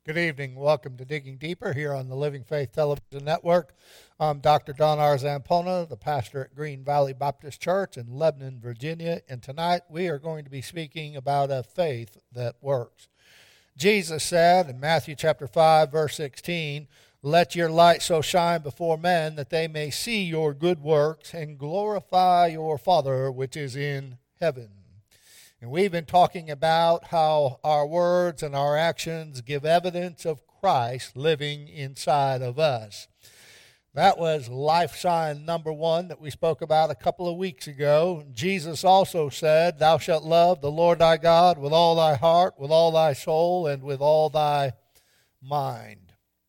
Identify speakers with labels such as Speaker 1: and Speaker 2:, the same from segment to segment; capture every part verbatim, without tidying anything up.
Speaker 1: Good evening. Welcome to Digging Deeper here on the Living Faith Television Network. I'm Doctor Don R. Zampona, the pastor at Green Valley Baptist Church in Lebanon, Virginia, and tonight we are going to be speaking about a faith that works. Jesus said in Matthew chapter five, verse sixteen, "Let your light so shine before men that they may see your good works and glorify your Father which is in heaven." And we've been talking about how our words and our actions give evidence of Christ living inside of us. That was life sign number one that we spoke about a couple of weeks ago. Jesus also said, "Thou shalt love the Lord thy God with all thy heart, with all thy soul, and with all thy mind."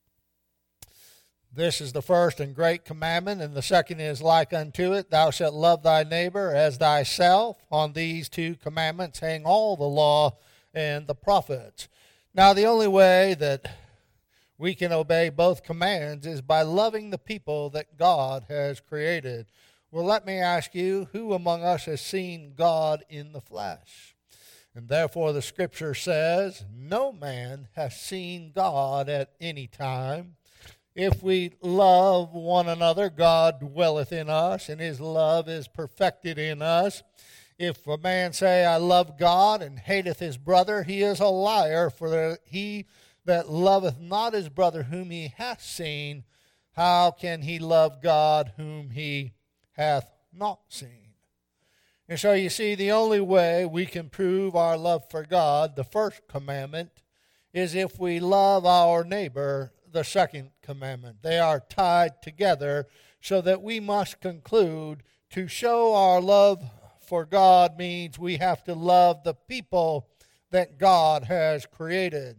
Speaker 1: This is the first and great commandment, and the second is like unto it, "Thou shalt love thy neighbor as thyself." On these two commandments hang all the law and the prophets. Now, the only way that we can obey both commands is by loving the people that God has created. Well, let me ask you, who among us has seen God in the flesh? And therefore the Scripture says, no man has seen God at any time. If we love one another, God dwelleth in us, and his love is perfected in us. If a man say, "I love God," and hateth his brother, he is a liar. For he that loveth not his brother whom he hath seen, how can he love God whom he hath not seen? And so you see, the only way we can prove our love for God, the first commandment, is if we love our neighbor, the second commandment. They are tied together, so that we must conclude to show our love for God means we have to love the people that God has created.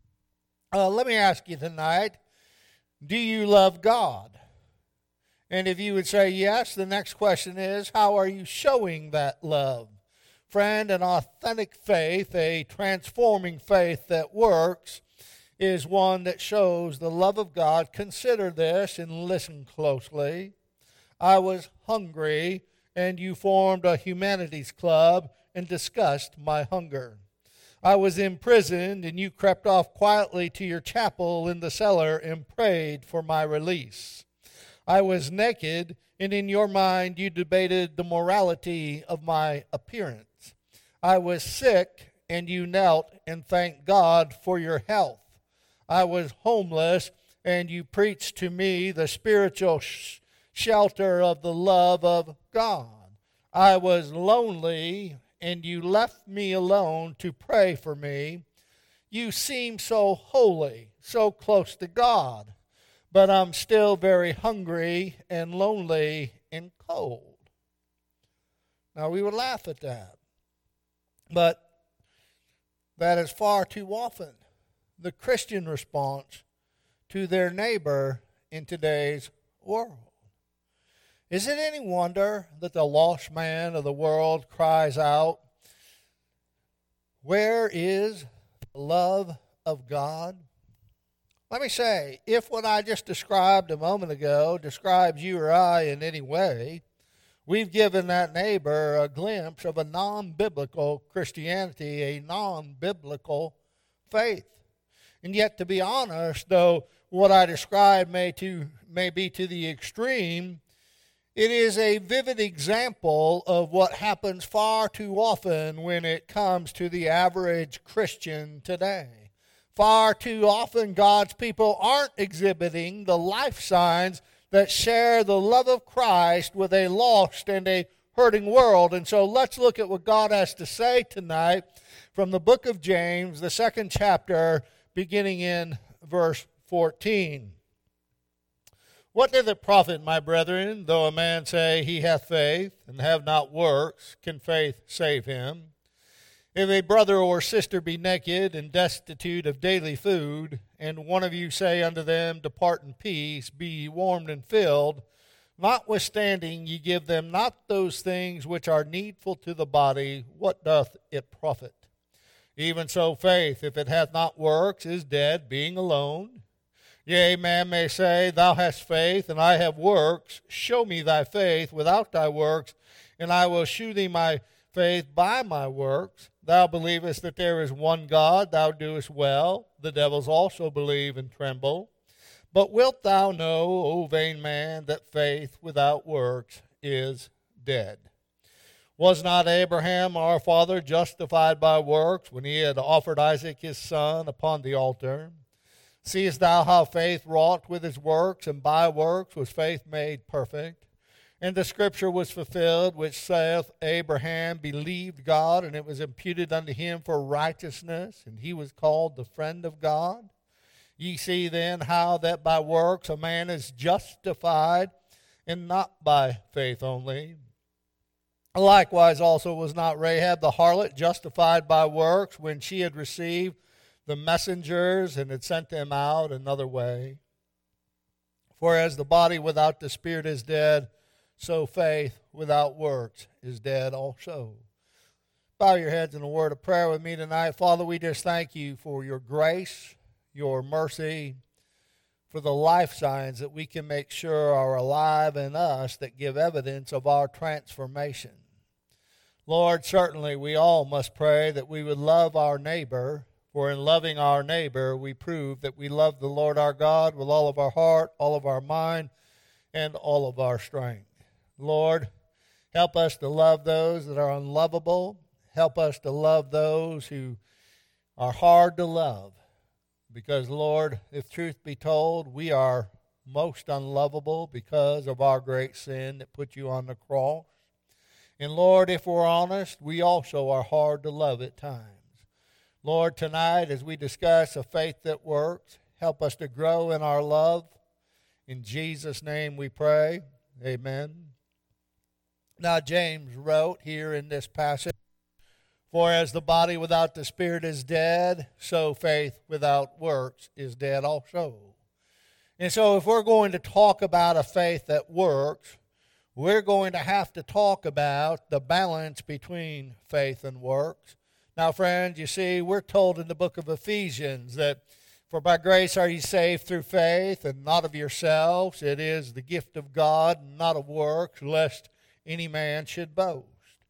Speaker 1: Uh, let me ask you tonight, do you love God? And if you would say yes, the next question is, how are you showing that love? Friend, an authentic faith, a transforming faith that works, is one that shows the love of God. Consider this and listen closely. I was hungry, and you formed a humanities club and discussed my hunger. I was imprisoned, and you crept off quietly to your chapel in the cellar and prayed for my release. I was naked, and in your mind you debated the morality of my appearance. I was sick, and you knelt and thanked God for your health. I was homeless, and you preached to me the spiritual sh- shelter of the love of God. I was lonely, and you left me alone to pray for me. You seem so holy, so close to God, but I'm still very hungry and lonely and cold. Now, we would laugh at that, but that is far too often the Christian response to their neighbor in today's world. Is it any wonder that the lost man of the world cries out, "Where is the love of God?" Let me say, if what I just described a moment ago describes you or I in any way, we've given that neighbor a glimpse of a non-biblical Christianity, a non-biblical faith. And yet, to be honest, though what I describe may, to, may be to the extreme, it is a vivid example of what happens far too often when it comes to the average Christian today. Far too often, God's people aren't exhibiting the life signs that share the love of Christ with a lost and a hurting world. And so let's look at what God has to say tonight from the book of James, the second chapter, beginning in verse fourteen. "What doth it profit, my brethren, though a man say he hath faith, and have not works? Can faith save him? If a brother or sister be naked and destitute of daily food, and one of you say unto them, Depart in peace, be ye warmed and filled, notwithstanding ye give them not those things which are needful to the body, what doth it profit? Even so faith, if it hath not works, is dead, being alone. Yea, man may say, Thou hast faith, and I have works. Show me thy faith without thy works, and I will shew thee my faith by my works. thou believest that there is one God, thou doest well. The devils also believe and tremble. But wilt thou know, O vain man, that faith without works is dead? Was not Abraham our father justified by works when he had offered Isaac his son upon the altar? Seest thou how faith wrought with his works, and by works was faith made perfect? And the scripture was fulfilled, which saith, Abraham believed God, and it was imputed unto him for righteousness, and he was called the friend of God. Ye see then how that by works a man is justified, and not by faith only. Likewise also was not Rahab the harlot justified by works when she had received the messengers and had sent them out another way? For as the body without the spirit is dead, so faith without works is dead also. Bow your heads in a word of prayer with me tonight. Father, we just thank you for your grace, your mercy, for the life signs that we can make sure are alive in us that give evidence of our transformation. Lord, certainly we all must pray that we would love our neighbor, for in loving our neighbor we prove that we love the Lord our God with all of our heart, all of our mind, and all of our strength. Lord, help us to love those that are unlovable. Help us to love those who are hard to love. Because, Lord, if truth be told, we are most unlovable because of our great sin that put you on the cross. And, Lord, if we're honest, we also are hard to love at times. Lord, tonight as we discuss a faith that works, help us to grow in our love. In Jesus' name we pray. Amen. Now, James wrote here in this passage, for as the body without the spirit is dead, so faith without works is dead also. And so if we're going to talk about a faith that works, we're going to have to talk about the balance between faith and works. Now, friends, you see, we're told in the book of Ephesians that for by grace are ye saved through faith, and not of yourselves. It is the gift of God, not of works, lest any man should boast.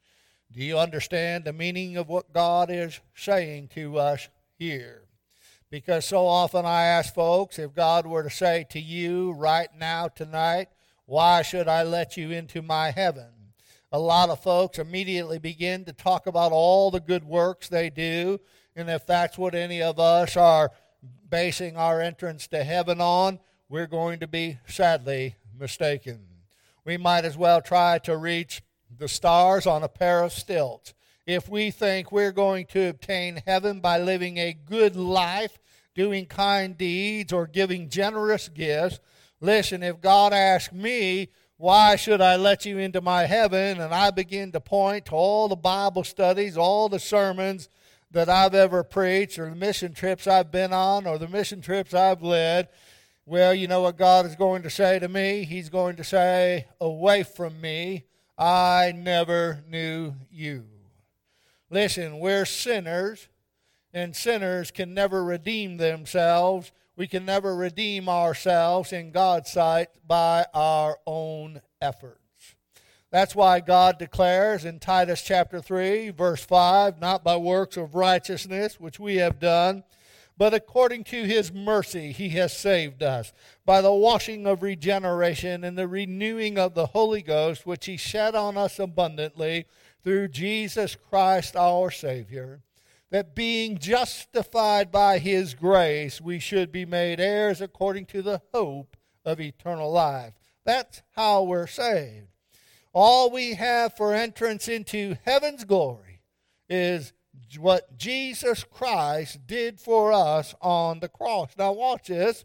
Speaker 1: Do you understand the meaning of what God is saying to us here? Because so often I ask folks, if God were to say to you right now, tonight, why should I let you into my heaven? A lot of folks immediately begin to talk about all the good works they do, and if that's what any of us are basing our entrance to heaven on, we're going to be sadly mistaken. We might as well try to reach the stars on a pair of stilts. If we think we're going to obtain heaven by living a good life, doing kind deeds, or giving generous gifts, listen, if God asks me, why should I let you into my heaven? And I begin to point to all the Bible studies, all the sermons that I've ever preached, or the mission trips I've been on, or the mission trips I've led, well, you know what God is going to say to me? He's going to say, away from me, I never knew you. Listen, we're sinners, and sinners can never redeem themselves. We can never redeem ourselves in God's sight by our own efforts. That's why God declares in Titus chapter three, verse five, not by works of righteousness, which we have done, but according to his mercy he has saved us, by the washing of regeneration and the renewing of the Holy Ghost, which he shed on us abundantly through Jesus Christ our Savior, that being justified by his grace, we should be made heirs according to the hope of eternal life. That's how we're saved. All we have for entrance into heaven's glory is what Jesus Christ did for us on the cross. Now watch this,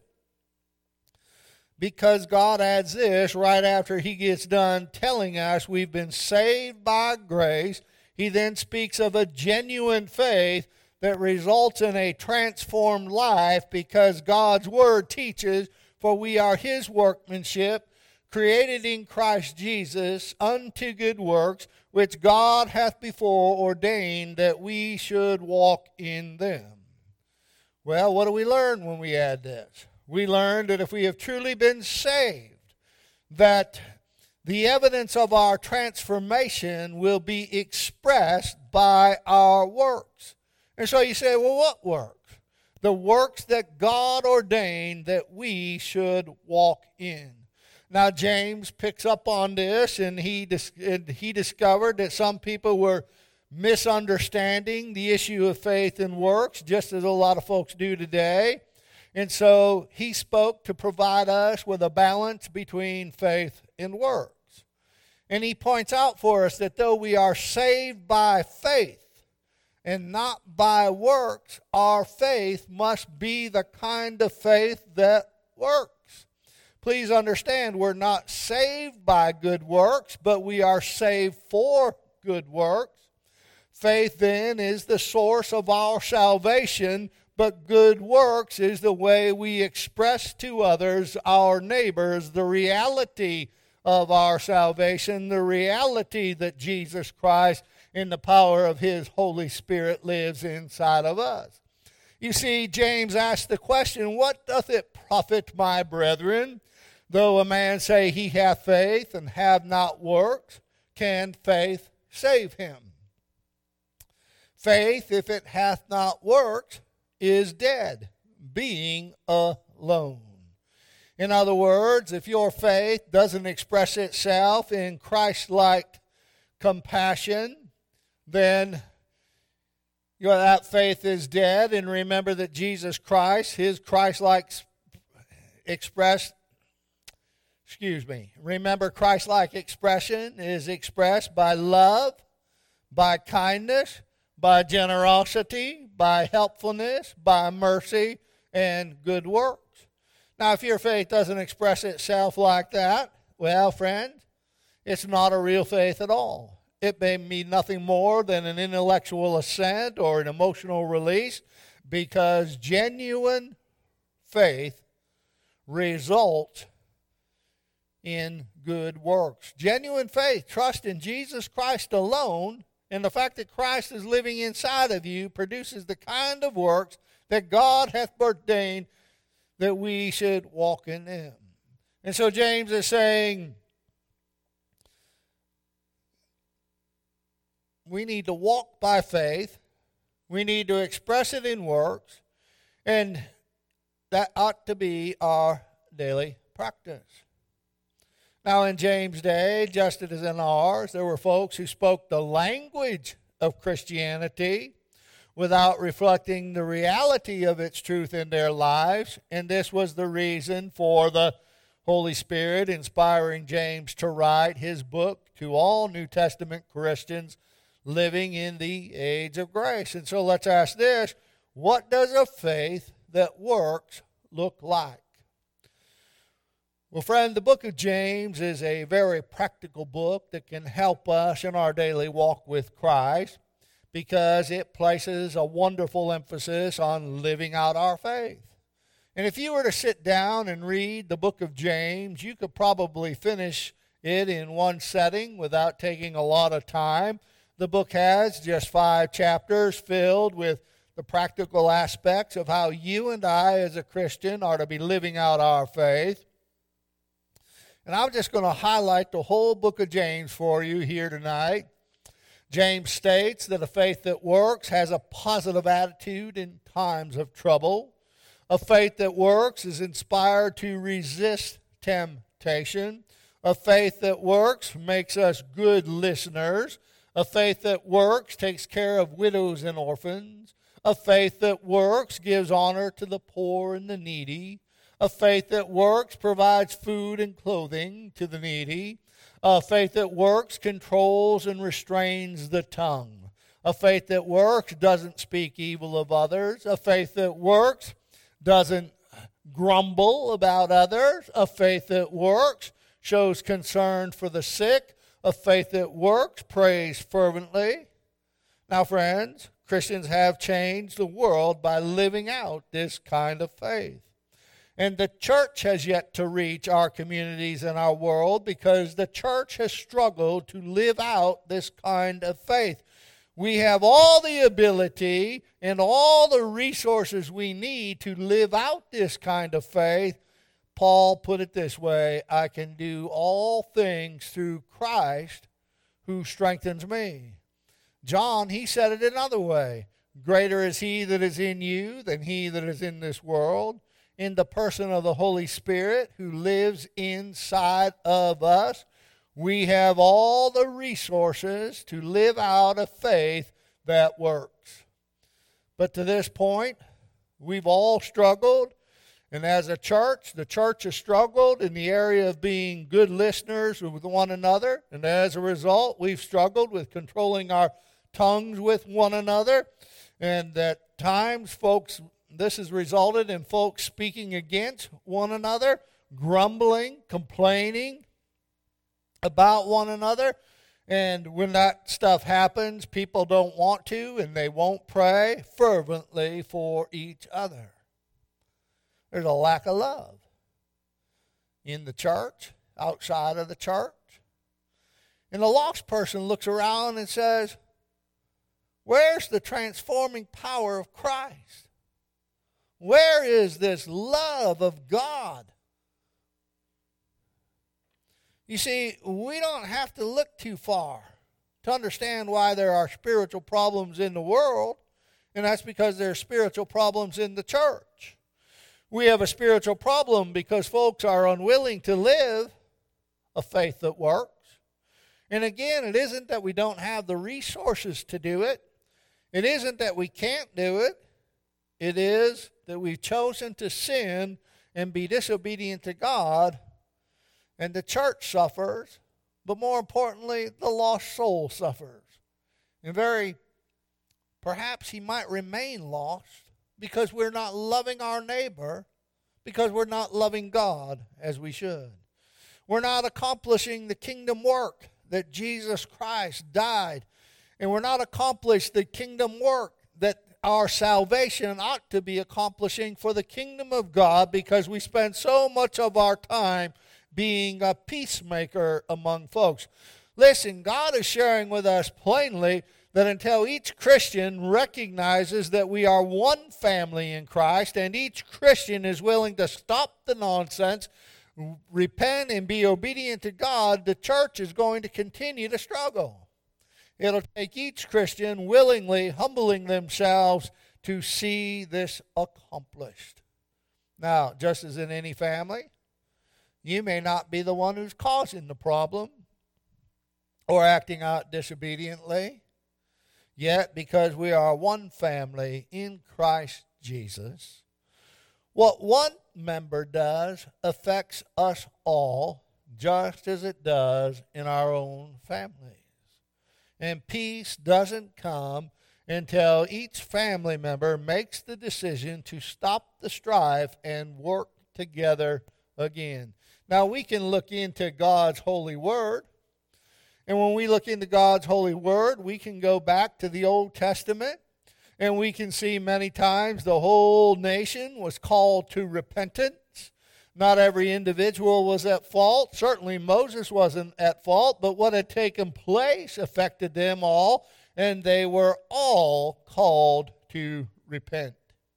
Speaker 1: because God adds this right after he gets done telling us we've been saved by grace. He then speaks of a genuine faith that results in a transformed life, because God's word teaches, for we are his workmanship, created in Christ Jesus unto good works, which God hath before ordained that we should walk in them. Well, what do we learn when we add this? We learn that if we have truly been saved, that the evidence of our transformation will be expressed by our works. And so you say, well, what works? The works that God ordained that we should walk in. Now, James picks up on this, and he, dis- and he discovered that some people were misunderstanding the issue of faith and works, just as a lot of folks do today. And so he spoke to provide us with a balance between faith and works. And he points out for us that though we are saved by faith and not by works, our faith must be the kind of faith that works. Please understand, we're not saved by good works, but we are saved for good works. Faith then is the source of our salvation, but good works is the way we express to others, our neighbors, the reality of our salvation, the reality that Jesus Christ in the power of His Holy Spirit lives inside of us. You see, James asked the question, what doth it profit, my brethren, though a man say he hath faith and have not works? Can faith save him? Faith, if it hath not works, is dead, being alone. In other words, if your faith doesn't express itself in Christ-like compassion, then your, that faith is dead. And remember that Jesus Christ, His Christ-like expressed, excuse me, remember Christ-like expression is expressed by love, by kindness, by generosity, by helpfulness, by mercy, and good works. Now, if your faith doesn't express itself like that, well, friend, it's not a real faith at all. It may mean nothing more than an intellectual assent or an emotional release, because genuine faith results in good works. Genuine faith, trust in Jesus Christ alone, and the fact that Christ is living inside of you produces the kind of works that God hath ordained that we should walk in them. And so James is saying we need to walk by faith. We need to express it in works. And that ought to be our daily practice. Now, in James' day, just as in ours, there were folks who spoke the language of Christianity without reflecting the reality of its truth in their lives. And this was the reason for the Holy Spirit inspiring James to write his book to all New Testament Christians living in the age of grace. And so let's ask this: what does a faith that works look like? Well, friend, the book of James is a very practical book that can help us in our daily walk with Christ, because it places a wonderful emphasis on living out our faith. And if you were to sit down and read the book of James, you could probably finish it in one setting without taking a lot of time. The book has just five chapters filled with the practical aspects of how you and I as a Christian are to be living out our faith. And I'm just going to highlight the whole book of James for you here tonight. James states that a faith that works has a positive attitude in times of trouble. A faith that works is inspired to resist temptation. A faith that works makes us good listeners. A faith that works takes care of widows and orphans. A faith that works gives honor to the poor and the needy. A faith that works provides food and clothing to the needy. A faith that works controls and restrains the tongue. A faith that works doesn't speak evil of others. A faith that works doesn't grumble about others. A faith that works shows concern for the sick. A faith that works prays fervently. Now, friends, Christians have changed the world by living out this kind of faith. And the church has yet to reach our communities and our world, because the church has struggled to live out this kind of faith. We have all the ability and all the resources we need to live out this kind of faith, Paul put it this way, I can do all things through Christ who strengthens me. John, he said it another way. Greater is he that is in you than he that is in this world, in the person of the Holy Spirit who lives inside of us. We have all the resources to live out a faith that works. But to this point, we've all struggled. And as a church, the church has struggled in the area of being good listeners with one another. And as a result, we've struggled with controlling our tongues with one another. And at times, folks, this has resulted in folks speaking against one another, grumbling, complaining about one another. And when that stuff happens, people don't want to and they won't pray fervently for each other. There's a lack of love in the church, outside of the church. And the lost person looks around and says, where's the transforming power of Christ? Where is this love of God? You see, we don't have to look too far to understand why there are spiritual problems in the world, and that's because there are spiritual problems in the church. We have a spiritual problem because folks are unwilling to live a faith that works. And again, it isn't that we don't have the resources to do it. It isn't that we can't do it. It is that we've chosen to sin and be disobedient to God, and the church suffers, but more importantly, the lost soul suffers. And very, perhaps he might remain lost because we're not loving our neighbor, because we're not loving God as we should. We're not accomplishing the kingdom work that Jesus Christ died, and we're not accomplishing the kingdom work that our salvation ought to be accomplishing for the kingdom of God, because we spend so much of our time being a peacemaker among folks. Listen, God is sharing with us plainly that until each Christian recognizes that we are one family in Christ, and each Christian is willing to stop the nonsense, repent, and be obedient to God, the church is going to continue to struggle. It'll take each Christian willingly humbling themselves to see this accomplished. Now, just as in any family, you may not be the one who's causing the problem or acting out disobediently. Yet, because we are one family in Christ Jesus, what one member does affects us all, just as it does in our own families. And peace doesn't come until each family member makes the decision to stop the strife and work together again. Now, we can look into God's holy word. And when we look into God's holy word, we can go back to the Old Testament, and we can see many times the whole nation was called to repentance. Not every individual was at fault. Certainly Moses wasn't at fault, but what had taken place affected them all, and they were all called to repent.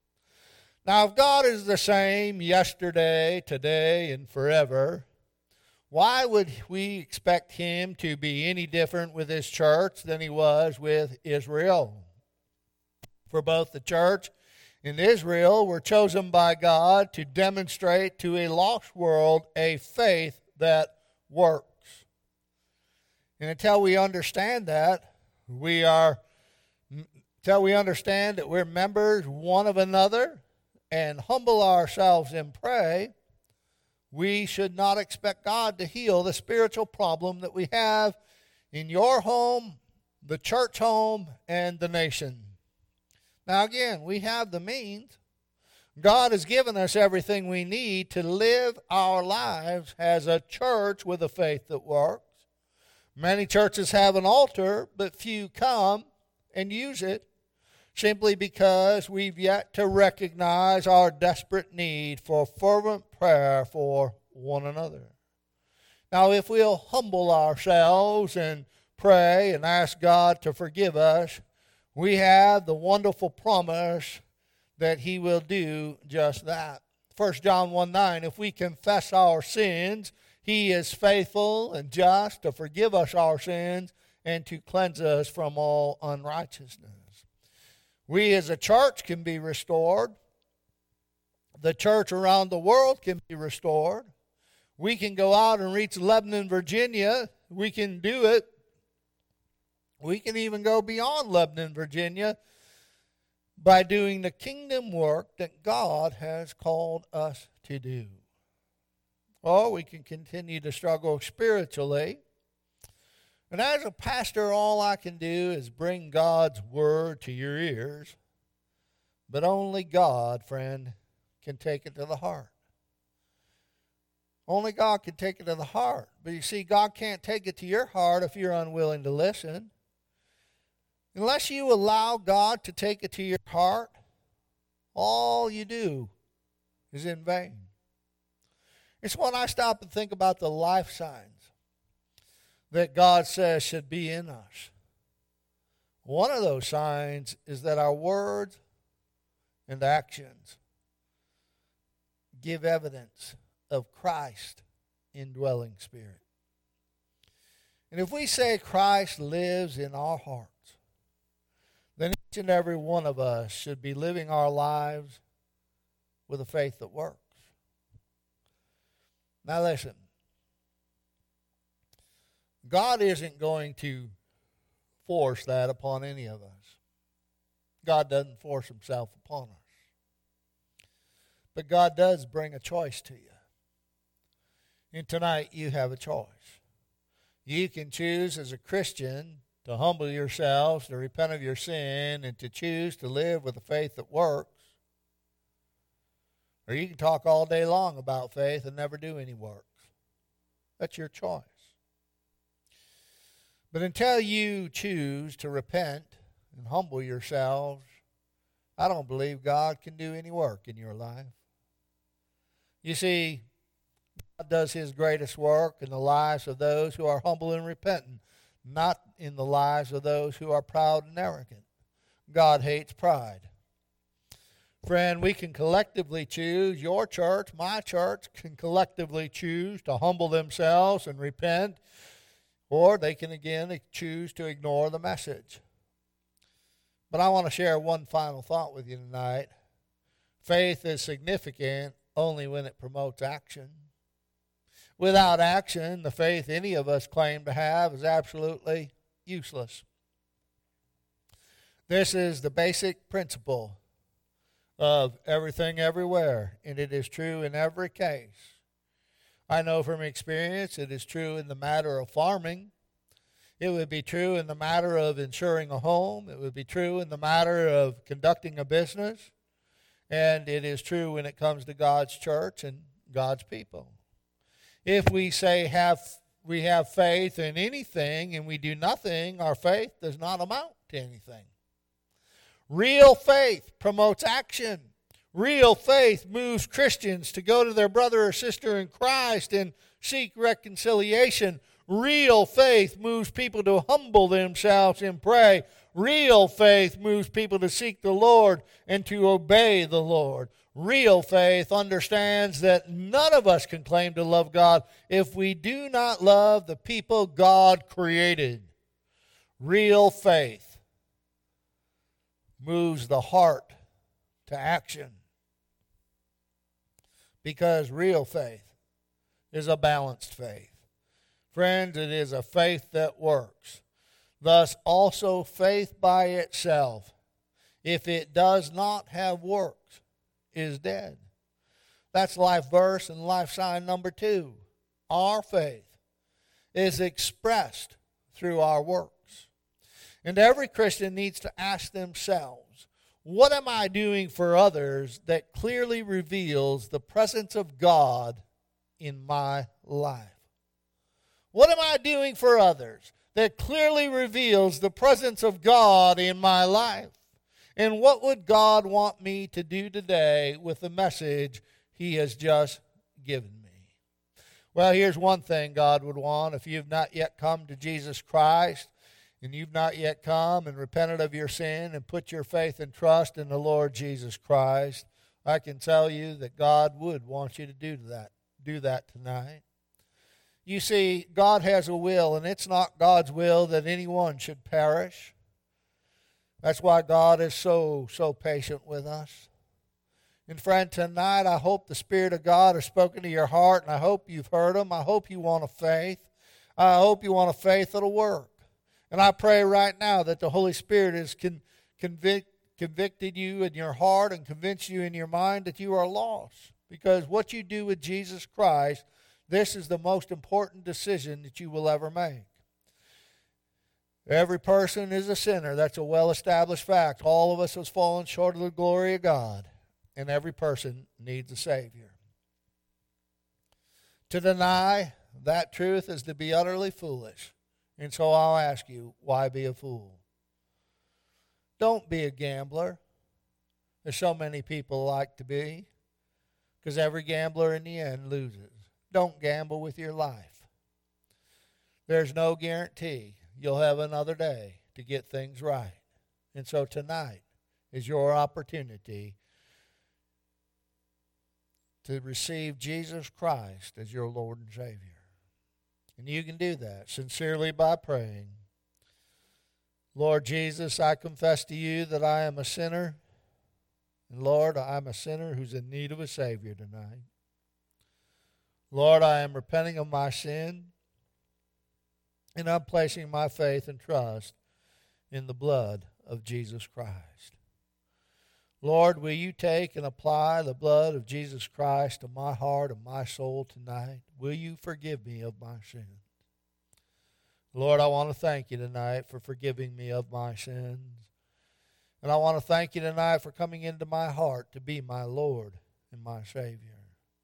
Speaker 1: Now, if God is the same yesterday, today, and forever, why would we expect him to be any different with his church than he was with Israel? For both the church and Israel were chosen by God to demonstrate to a lost world a faith that works. And until we understand that, we are, until we understand that we're members one of another and humble ourselves and pray, we should not expect God to heal the spiritual problem that we have in your home, the church home, and the nation. Now again, we have the means. God has given us everything we need to live our lives as a church with a faith that works. Many churches have an altar, but few come and use it, simply because we've yet to recognize our desperate need for fervent prayer for one another. Now, if we'll humble ourselves and pray and ask God to forgive us, we have the wonderful promise that he will do just that. First John one nine, if we confess our sins, He is faithful and just to forgive us our sins and to cleanse us from all unrighteousness. We as a church can be restored. The church around the world can be restored. We can go out and reach Lebanon, Virginia. We can do it. We can even go beyond Lebanon, Virginia by doing the kingdom work that God has called us to do. Or we can continue to struggle spiritually. And as a pastor, all I can do is bring God's word to your ears. But only God, friend, can take it to the heart. Only God can take it to the heart. But you see, God can't take it to your heart if you're unwilling to listen. Unless you allow God to take it to your heart, all you do is in vain. It's when I stop and think about the life signs that God says should be in us. One of those signs is that our words and actions give evidence of Christ indwelling spirit. And if we say Christ lives in our hearts, then each and every one of us should be living our lives with a faith that works. Now listen, God isn't going to force that upon any of us. God doesn't force Himself upon us. But God does bring a choice to you. And tonight you have a choice. You can choose as a Christian to humble yourselves, to repent of your sin, and to choose to live with a faith that works. Or you can talk all day long about faith and never do any works. That's your choice. But until you choose to repent and humble yourselves, I don't believe God can do any work in your life. You see, God does His greatest work in the lives of those who are humble and repentant, not in the lives of those who are proud and arrogant. God hates pride. Friend, we can collectively choose, your church, my church, can collectively choose to humble themselves and repent, or they can again choose to ignore the message. But I want to share one final thought with you tonight. Faith is significant only when it promotes action. Without action, the faith any of us claim to have is absolutely useless. This is the basic principle of everything everywhere, and it is true in every case. I know from experience it is true in the matter of farming. It would be true in the matter of insuring a home. It would be true in the matter of conducting a business. And it is true when it comes to God's church and God's people. If we say have we have faith in anything and we do nothing, our faith does not amount to anything. Real faith promotes action. Real faith moves Christians to go to their brother or sister in Christ and seek reconciliation. Real faith moves people to humble themselves and pray. Real faith moves people to seek the Lord and to obey the Lord. Real faith understands that none of us can claim to love God if we do not love the people God created. Real faith moves the heart to action, because real faith is a balanced faith. Friends, it is a faith that works. Thus also faith by itself, if it does not have works, is dead. That's life verse and life sign number two. Our faith is expressed through our works. And every Christian needs to ask themselves, what am I doing for others that clearly reveals the presence of God in my life? What am I doing for others that clearly reveals the presence of God in my life? And what would God want me to do today with the message He has just given me? Well, here's one thing God would want. If you've not yet come to Jesus Christ, and you've not yet come and repented of your sin and put your faith and trust in the Lord Jesus Christ, I can tell you that God would want you to do that, do that tonight. You see, God has a will, and it's not God's will that anyone should perish. That's why God is so, so patient with us. And friend, tonight I hope the Spirit of God has spoken to your heart, and I hope you've heard Him. I hope you want a faith. I hope you want a faith that'll work. And I pray right now that the Holy Spirit has con- convic- convicted you in your heart and convinced you in your mind that you are lost. Because what you do with Jesus Christ, this is the most important decision that you will ever make. Every person is a sinner. That's a well-established fact. All of us have fallen short of the glory of God. And every person needs a Savior. To deny that truth is to be utterly foolish. And so I'll ask you, why be a fool? Don't be a gambler, as so many people like to be, because every gambler in the end loses. Don't gamble with your life. There's no guarantee you'll have another day to get things right. And so tonight is your opportunity to receive Jesus Christ as your Lord and Savior. And you can do that sincerely by praying, Lord Jesus, I confess to you that I am a sinner. And Lord, I am a sinner who's in need of a Savior tonight. Lord, I am repenting of my sin, and I'm placing my faith and trust in the blood of Jesus Christ. Lord, will you take and apply the blood of Jesus Christ to my heart and my soul tonight? Will you forgive me of my sins? Lord, I want to thank you tonight for forgiving me of my sins. And I want to thank you tonight for coming into my heart to be my Lord and my Savior.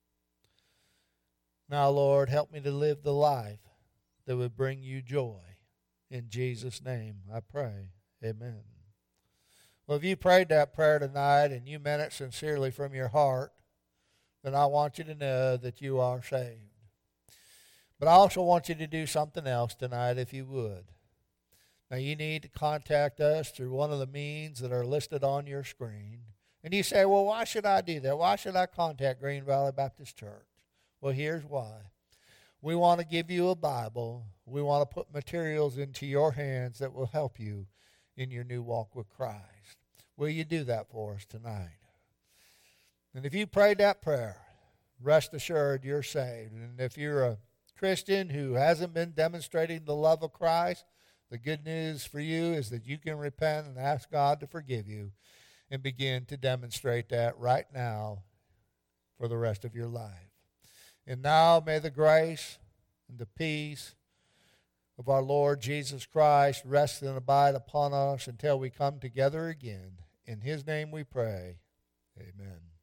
Speaker 1: Now, Lord, help me to live the life that would bring you joy. In Jesus' name I pray. Amen. Well, if you prayed that prayer tonight and you meant it sincerely from your heart, then I want you to know that you are saved. But I also want you to do something else tonight if you would. Now, you need to contact us through one of the means that are listed on your screen. And you say, well, why should I do that? Why should I contact Green Valley Baptist Church? Well, here's why. We want to give you a Bible. We want to put materials into your hands that will help you in your new walk with Christ. Will you do that for us tonight? And if you prayed that prayer, rest assured you're saved. And if you're a Christian who hasn't been demonstrating the love of Christ, the good news for you is that you can repent and ask God to forgive you and begin to demonstrate that right now for the rest of your life. And now may the grace and the peace of our Lord Jesus Christ rest and abide upon us until we come together again. In His name we pray. Amen.